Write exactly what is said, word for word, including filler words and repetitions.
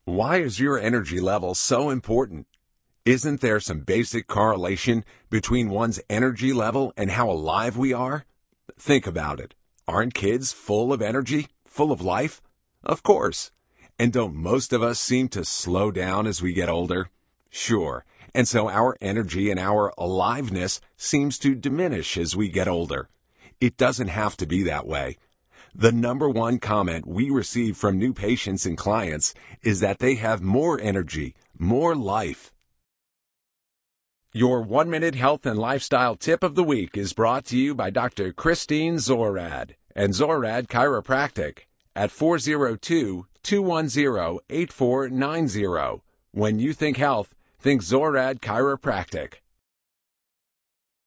Why is your energy level so important? Isn't there some basic correlation between one's energy level and how alive we are? Think about it. Aren't kids full of energy, full of life? Of course. And don't most of us seem to slow down as we get older? Sure. And so our energy and our aliveness seems to diminish as we get older. It doesn't have to be that way. The number one comment we receive from new patients and clients is that they have more energy, more life. Your one-minute health and lifestyle tip of the week is brought to you by Doctor Christine Zorad and Zorad Chiropractic at four oh two, two one zero, eight four nine zero. When you think health, think Zorad Chiropractic.